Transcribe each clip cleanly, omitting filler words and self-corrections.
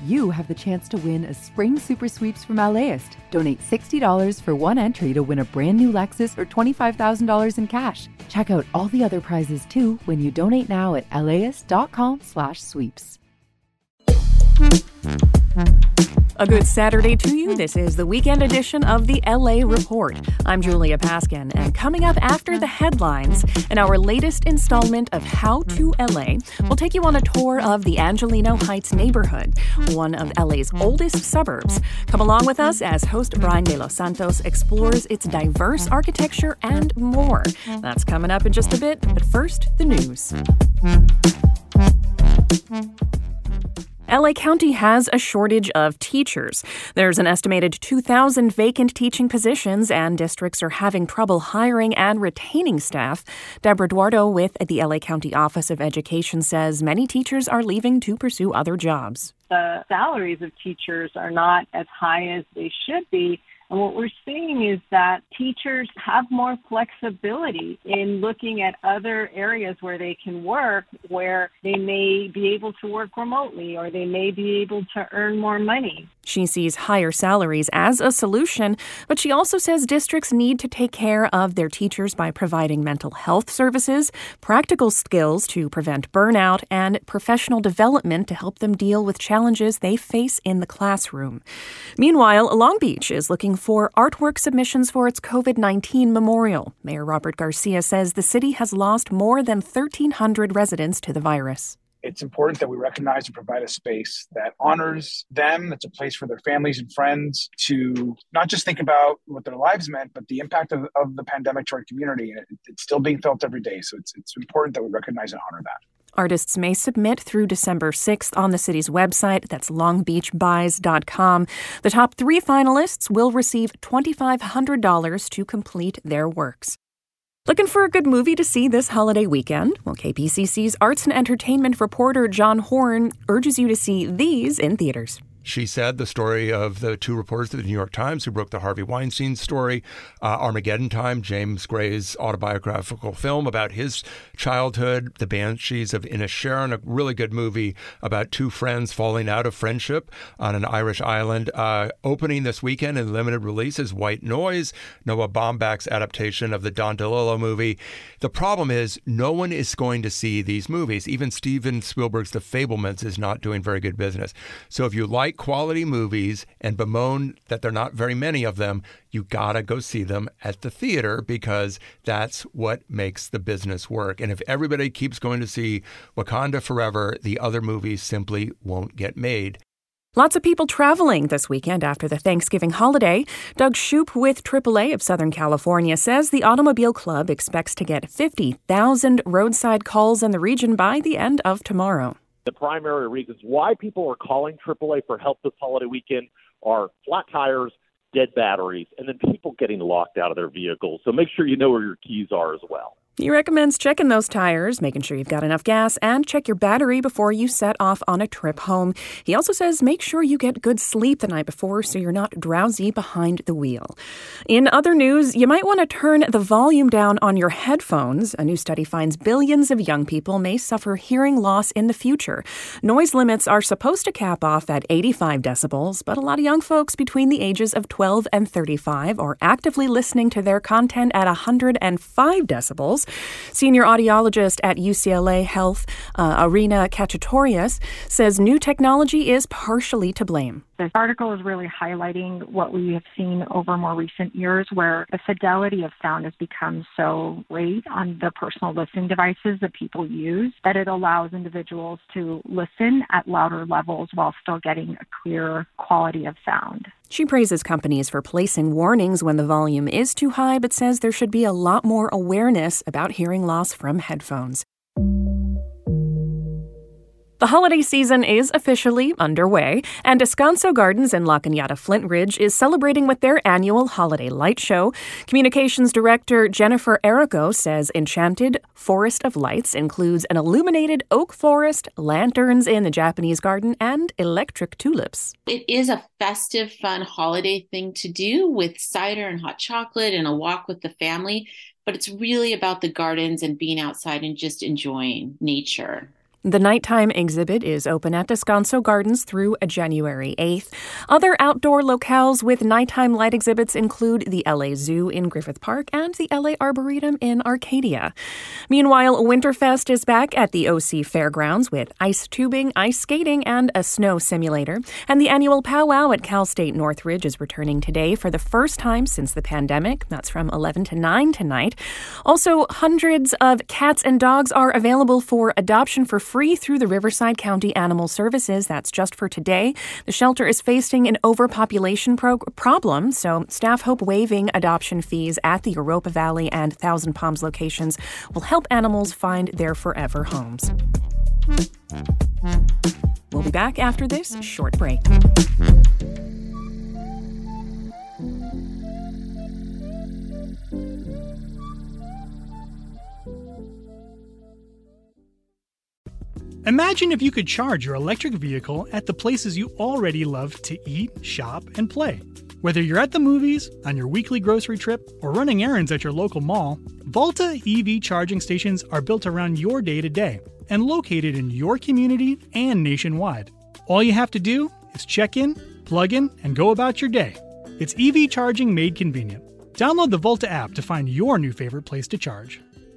you have the chance to win a spring super sweeps from LAist. Donate $60 for one entry to win a brand new Lexus or $25,000 in cash. Check out all the other prizes too when you donate now at laist.com/sweeps. A good Saturday to you. This is the weekend edition of the LA Report. I'm Julia Paskin, and coming up after the headlines, in our latest installment of How to LA, we'll take you on a tour of the Angelino Heights neighborhood, one of LA's oldest suburbs. Come along with us as host Brian De Los Santos explores its diverse architecture and more. That's coming up in just a bit, but first, the news. LA County has a shortage of teachers. There's an estimated 2,000 vacant teaching positions, and districts are having trouble hiring and retaining staff. Deborah Eduardo with the LA County Office of Education says many teachers are leaving to pursue other jobs. The salaries of teachers are not as high as they should be. And what we're seeing is that teachers have more flexibility in looking at other areas where they can work, where they may be able to work remotely or they may be able to earn more money. She sees higher salaries as a solution, but she also says districts need to take care of their teachers by providing mental health services, practical skills to prevent burnout, and professional development to help them deal with challenges they face in the classroom. Meanwhile, Long Beach is looking for artwork submissions for its COVID-19 memorial. Mayor Robert Garcia says the city has lost more than 1,300 residents to the virus. It's important that we recognize and provide a space that honors them. It's a place for their families and friends to not just think about what their lives meant, but the impact of the pandemic to our community. And it's still being felt every day. So it's important that we recognize and honor that. Artists may submit through December 6th on the city's website. That's longbeachbuys.com. The top 3 finalists will receive $2,500 to complete their works. Looking for a good movie to see this holiday weekend? Well, KPCC's arts and entertainment reporter John Horn urges you to see these in theaters. She said the story of the 2 reporters of the New York Times who broke the Harvey Weinstein story, Armageddon Time, James Gray's autobiographical film about his childhood, The Banshees of Inisherin, a really good movie about 2 friends falling out of friendship on an Irish island. Opening this weekend in limited release is White Noise, Noah Baumbach's adaptation of the Don DeLillo movie. The problem is no one is going to see these movies. Even Steven Spielberg's The Fabelmans is not doing very good business. So if you like quality movies and bemoan that there are not very many of them, you gotta go see them at the theater because that's what makes the business work. And if everybody keeps going to see Wakanda Forever, the other movies simply won't get made. Lots of people traveling this weekend after the Thanksgiving holiday. Doug Shoup with AAA of Southern California says the Automobile Club expects to get 50,000 roadside calls in the region by the end of tomorrow. The primary reasons why people are calling AAA for help this holiday weekend are flat tires, dead batteries, and then people getting locked out of their vehicles. So make sure you know where your keys are as well. He recommends checking those tires, making sure you've got enough gas, and check your battery before you set off on a trip home. He also says make sure you get good sleep the night before so you're not drowsy behind the wheel. In other news, you might want to turn the volume down on your headphones. A new study finds billions of young people may suffer hearing loss in the future. Noise limits are supposed to cap off at 85 decibels, but a lot of young folks between the ages of 12 and 35 are actively listening to their content at 105 decibels. Senior audiologist at UCLA Health, Irina Kachatorias, says new technology is partially to blame. This article is really highlighting what we have seen over more recent years, where the fidelity of sound has become so great on the personal listening devices that people use that it allows individuals to listen at louder levels while still getting a clear quality of sound. She praises companies for placing warnings when the volume is too high, but says there should be a lot more awareness about hearing loss from headphones. The holiday season is officially underway, and Descanso Gardens in La Cañada Flint Ridge is celebrating with their annual holiday light show. Communications Director Jennifer Errico says Enchanted Forest of Lights includes an illuminated oak forest, lanterns in the Japanese garden, and electric tulips. It is a festive, fun holiday thing to do with cider and hot chocolate and a walk with the family, but it's really about the gardens and being outside and just enjoying nature. The nighttime exhibit is open at Descanso Gardens through January 8th. Other outdoor locales with nighttime light exhibits include the LA Zoo in Griffith Park and the LA Arboretum in Arcadia. Meanwhile, Winterfest is back at the OC Fairgrounds with ice tubing, ice skating, and a snow simulator. And the annual powwow at Cal State Northridge is returning today for the first time since the pandemic. That's from 11 to 9 tonight. Also, hundreds of cats and dogs are available for adoption for free through the Riverside County Animal Services. That's just for today. The shelter is facing an overpopulation problem, so staff hope waiving adoption fees at the Europa Valley and Thousand Palms locations will help animals find their forever homes. We'll be back after this short break. Imagine if you could charge your electric vehicle at the places you already love to eat, shop, and play. Whether you're at the movies, on your weekly grocery trip, or running errands at your local mall, Volta EV charging stations are built around your day-to-day and located in your community and nationwide. All you have to do is check in, plug in, and go about your day. It's EV charging made convenient. Download the Volta app to find your new favorite place to charge.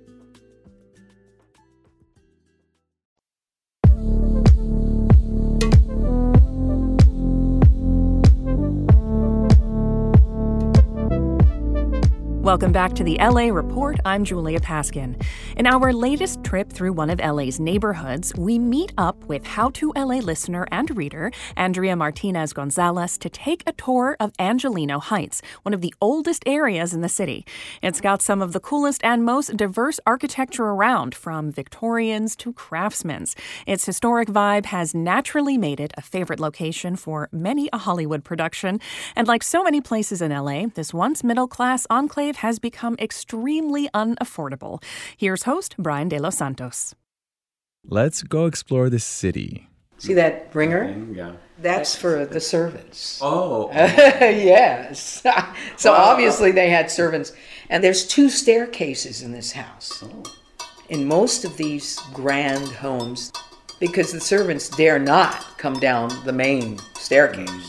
Welcome back to the LA Report. I'm Julia Paskin. In our latest trip through one of LA's neighborhoods, we meet up with How to LA listener and reader Andrea Martinez Gonzalez to take a tour of Angelino Heights, one of the oldest areas in the city. It's got some of the coolest and most diverse architecture around, from Victorians to Craftsman's. Its historic vibe has naturally made it a favorite location for many a Hollywood production. And like so many places in LA, this once middle-class enclave has become extremely unaffordable. Here's host Brian De Los Santos. Let's go explore the city. See that ringer? Yeah. That's for the servants. Oh. Yes. So obviously they had servants. And there's 2 staircases in this house. Oh. In most of these grand homes, because the servants dare not come down the main staircase.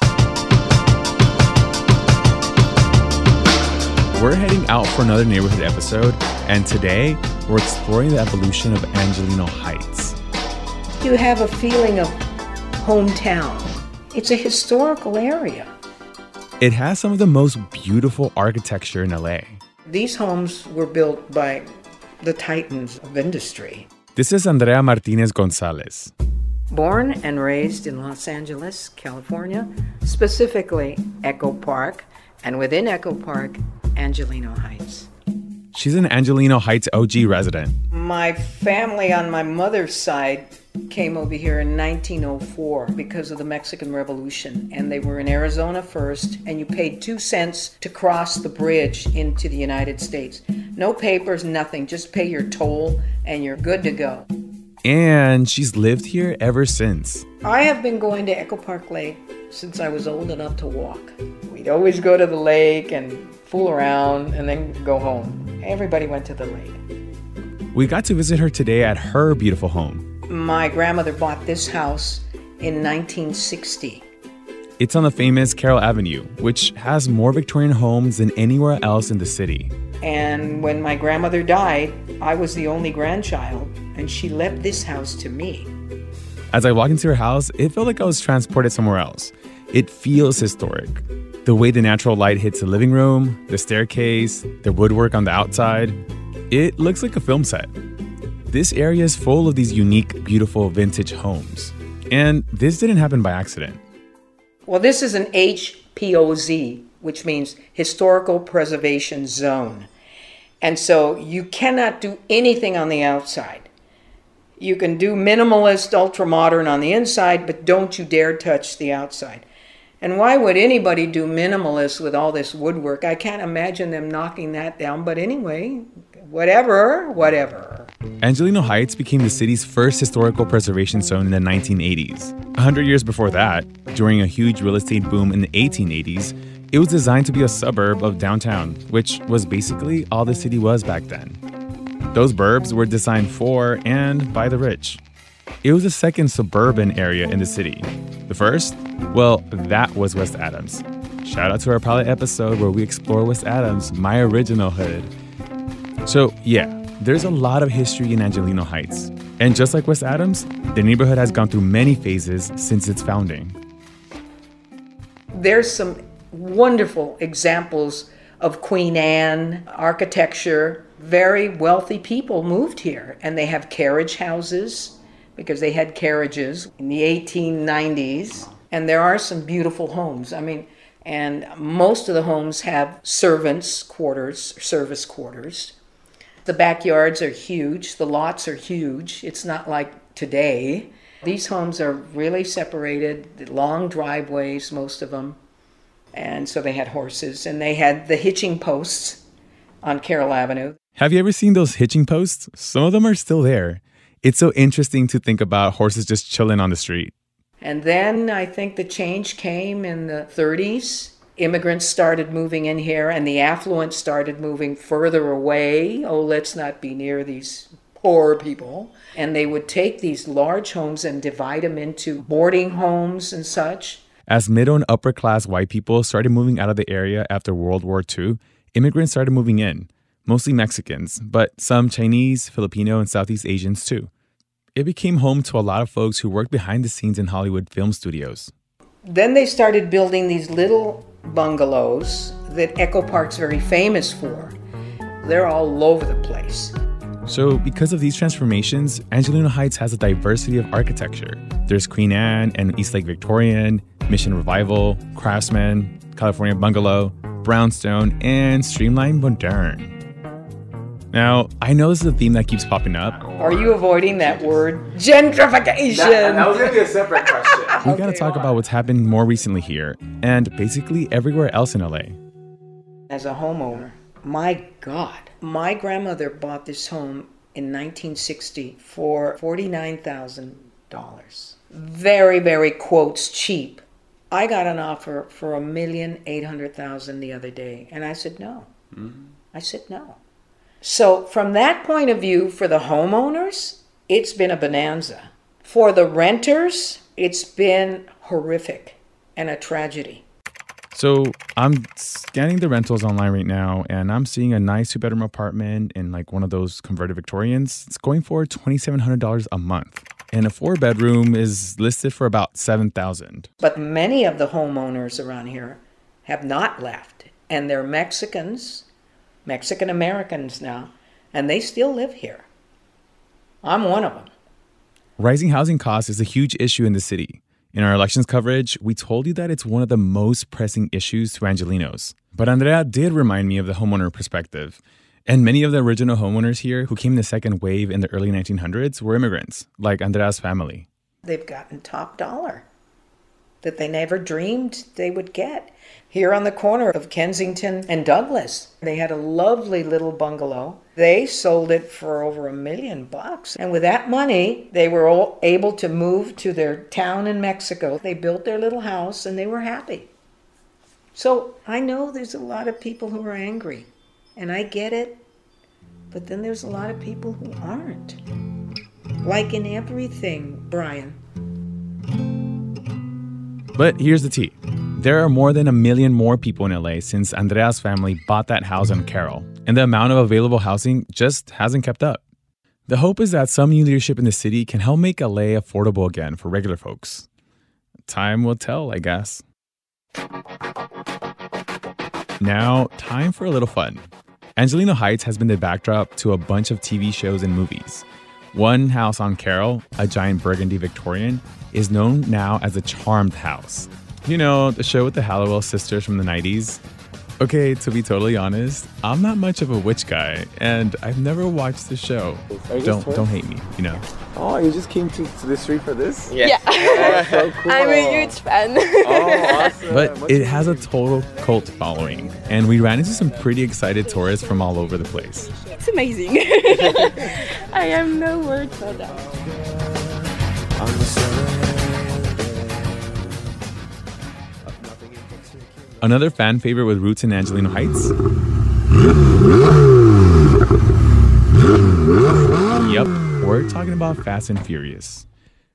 We're heading out for another neighborhood episode, and today we're exploring the evolution of Angelino Heights. You have a feeling of hometown. It's a historical area. It has some of the most beautiful architecture in LA. These homes were built by the titans of industry. This is Andrea Martinez Gonzalez. Born and raised in Los Angeles, California, specifically Echo Park, and within Echo Park, Angelino Heights. She's an Angelino Heights OG resident. My family on my mother's side came over here in 1904 because of the Mexican Revolution, and they were in Arizona first, and you paid 2 cents to cross the bridge into the United States. No papers, nothing, just pay your toll and you're good to go. And she's lived here ever since. I have been going to Echo Park Lake since I was old enough to walk. We'd always go to the lake and fool around and then go home. Everybody went to the lake. We got to visit her today at her beautiful home. My grandmother bought this house in 1960. It's on the famous Carroll Avenue, which has more Victorian homes than anywhere else in the city. And when my grandmother died, I was the only grandchild, and she left this house to me. As I walked into her house, it felt like I was transported somewhere else. It feels historic. The way the natural light hits the living room, the staircase, the woodwork on the outside, it looks like a film set. This area is full of these unique, beautiful vintage homes. And this didn't happen by accident. Well, this is an HPOZ, which means Historical Preservation Zone. And so you cannot do anything on the outside. You can do minimalist, ultra-modern on the inside, but don't you dare touch the outside. And why would anybody do minimalist with all this woodwork? I can't imagine them knocking that down, but anyway, whatever. Angelino Heights became the city's first historical preservation zone in the 1980s. 100 years before that, during a huge real estate boom in the 1880s, it was designed to be a suburb of downtown, which was basically all the city was back then. Those burbs were designed for and by the rich. It was the second suburban area in the city. The first? Well, that was West Adams. Shout out to our pilot episode where we explore West Adams, my original hood. So yeah, there's a lot of history in Angelino Heights. And just like West Adams, the neighborhood has gone through many phases since its founding. There's some wonderful examples of Queen Anne architecture. Very wealthy people moved here, and they have carriage houses because they had carriages in the 1890s. And there are some beautiful homes. And most of the homes have servants' quarters, service quarters. The backyards are huge. The lots are huge. It's not like today. These homes are really separated, long driveways, most of them. And so they had horses, and they had the hitching posts on Carroll Avenue. Have you ever seen those hitching posts? Some of them are still there. It's so interesting to think about horses just chilling on the street. And then I think the change came in the 30s. Immigrants started moving in here, and the affluent started moving further away. Oh, let's not be near these poor people. And they would take these large homes and divide them into boarding homes and such. As middle and upper class white people started moving out of the area after World War II, immigrants started moving in, mostly Mexicans, but some Chinese, Filipino, and Southeast Asians too. It became home to a lot of folks who worked behind the scenes in Hollywood film studios. Then they started building these little bungalows that Echo Park's very famous for. They're all over the place. So because of these transformations, Angelino Heights has a diversity of architecture. There's Queen Anne and East Lake Victorian, Mission Revival, Craftsman, California Bungalow, Brownstone, and Streamline Modern. Now, I know this is a theme that keeps popping up. Are you avoiding that word? Gentrification! That was going to be a separate question. We got to talk about what's happened more recently here, and basically everywhere else in LA. As a homeowner, my God, my grandmother bought this home in 1960 for $49,000. Very, very, quotes, cheap. I got an offer for $1,800,000 the other day, and I said no. Mm-hmm. I said no. So from that point of view, for the homeowners, it's been a bonanza. For the renters, it's been horrific and a tragedy. So I'm scanning the rentals online right now, and I'm seeing a nice 2-bedroom apartment in like one of those converted Victorians. It's going for $2,700 a month. And a 4-bedroom is listed for about $7,000. But many of the homeowners around here have not left, and they're Mexicans, Mexican Americans now, and they still live here. I'm one of them. Rising housing costs is a huge issue in the city. In our elections coverage, we told you that it's one of the most pressing issues to Angelinos. But Andrea did remind me of the homeowner perspective. And many of the original homeowners here who came in the second wave in the early 1900s were immigrants, like Andrea's family. They've gotten top dollar that they never dreamed they would get. Here on the corner of Kensington and Douglas, they had a lovely little bungalow. They sold it for over $1 million. And with that money, they were all able to move to their town in Mexico. They built their little house and they were happy. So I know there's a lot of people who are angry, and I get it. But then there's a lot of people who aren't. Like in everything, Brian. But here's the tea. There are more than 1 million more people in LA since Andrea's family bought that house on Carroll, and the amount of available housing just hasn't kept up. The hope is that some new leadership in the city can help make LA affordable again for regular folks. Time will tell, I guess. Now, time for a little fun. Angelino Heights has been the backdrop to a bunch of TV shows and movies. One house on Carroll, a giant burgundy Victorian, is known now as the Charmed House. You know, the show with the Hallowell sisters from the 90s? Okay, to be totally honest, I'm not much of a witch guy, and I've never watched the show. Don't hate me, you know. Oh, you just came to the street for this? Yeah. Oh, so cool. I'm a huge fan. Oh, awesome. But it has a total cult following, and we ran into some pretty excited tourists from all over the place. It's amazing. I have no words for that. Another fan favorite with roots in Angelino Heights? Yep, we're talking about Fast and Furious.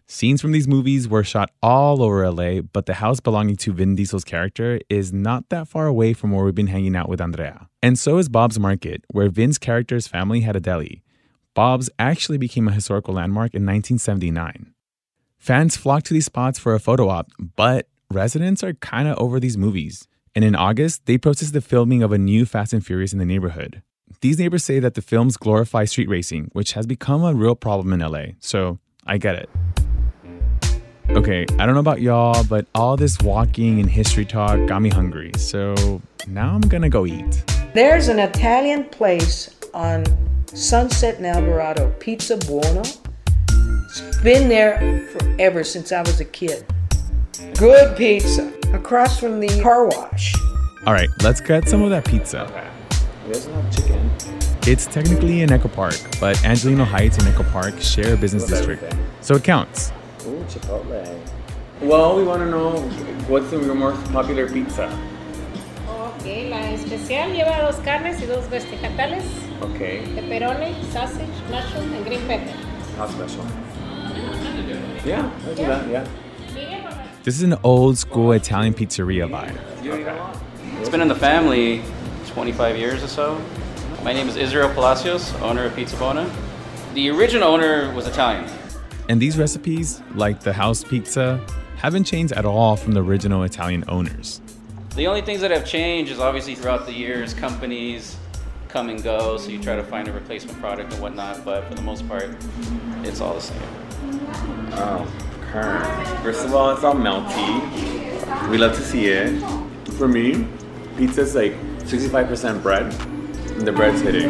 Scenes from these movies were shot all over LA, but the house belonging to Vin Diesel's character is not that far away from where we've been hanging out with Andrea. And so is Bob's Market, where Vin's character's family had a deli. Bob's actually became a historical landmark in 1979. Fans flocked to these spots for a photo op, but residents are kind of over these movies. And in August, they protested the filming of a new Fast and Furious in the neighborhood. These neighbors say that the films glorify street racing, which has become a real problem in LA, so I get it. Okay, I don't know about y'all, but all this walking and history talk got me hungry, so now I'm gonna go eat. There's an Italian place on Sunset and Alvarado, Pizza Buono. It's been there forever, since I was a kid. Good pizza, across from the car wash. All right, let's get some of that pizza. Okay. There's no chicken. It's technically in Echo Park, but Angelino Heights and Echo Park share a business district, so it counts. Ooh, Chipotle. Well, we want to know what's your most popular pizza. Ok, la especial lleva 2 carnes y 2 vegetales. Okay. Pepperoni, sausage, mushroom, and green pepper. How special? Yeah, I'll do that, yeah. This is an old school Italian pizzeria vibe. Okay. It's been in the family 25 years or so. My name is Israel Palacios, owner of Pizza Buono. The original owner was Italian. And these recipes, like the house pizza, haven't changed at all from the original Italian owners. The only things that have changed is obviously throughout the years, companies come and go, so you try to find a replacement product and whatnot, but for the most part, it's all the same. Oh, current. First of all, it's all melty. We love to see it. For me, pizza's like 65% bread, and the bread's hitting.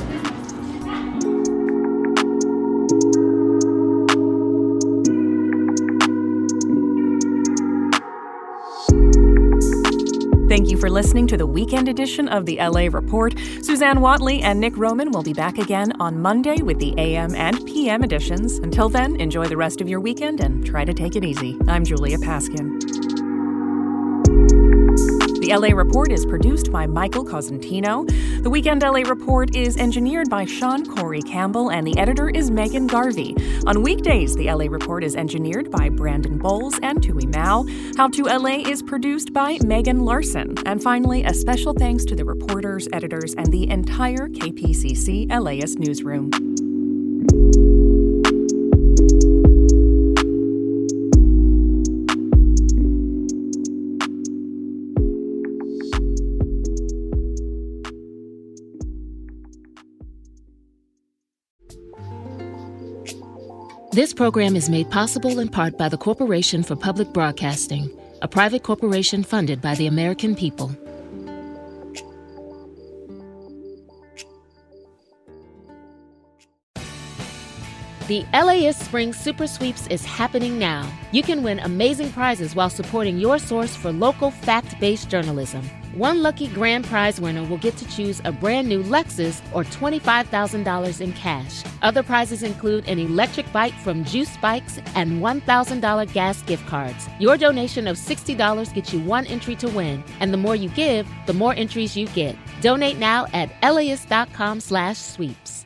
Thank you for listening to the weekend edition of the LA Report. Suzanne Watley and Nick Roman will be back again on Monday with the AM and PM editions. Until then, enjoy the rest of your weekend and try to take it easy. I'm Julia Paskin. The LA Report is produced by Michael Cosentino. The Weekend LA Report is engineered by Sean Corey Campbell, and the editor is Megan Garvey. On weekdays, the LA Report is engineered by Brandon Bowles and Tui Mao. How to LA is produced by Megan Larson. And finally, a special thanks to the reporters, editors, and the entire KPCC LAist newsroom. This program is made possible in part by the Corporation for Public Broadcasting, a private corporation funded by the American people. The LAist Spring Super Sweeps is happening now. You can win amazing prizes while supporting your source for local fact-based journalism. One lucky grand prize winner will get to choose a brand new Lexus or $25,000 in cash. Other prizes include an electric bike from Juice Bikes and $1,000 gas gift cards. Your donation of $60 gets you 1 entry to win, and the more you give, the more entries you get. Donate now at LAist.com/sweeps.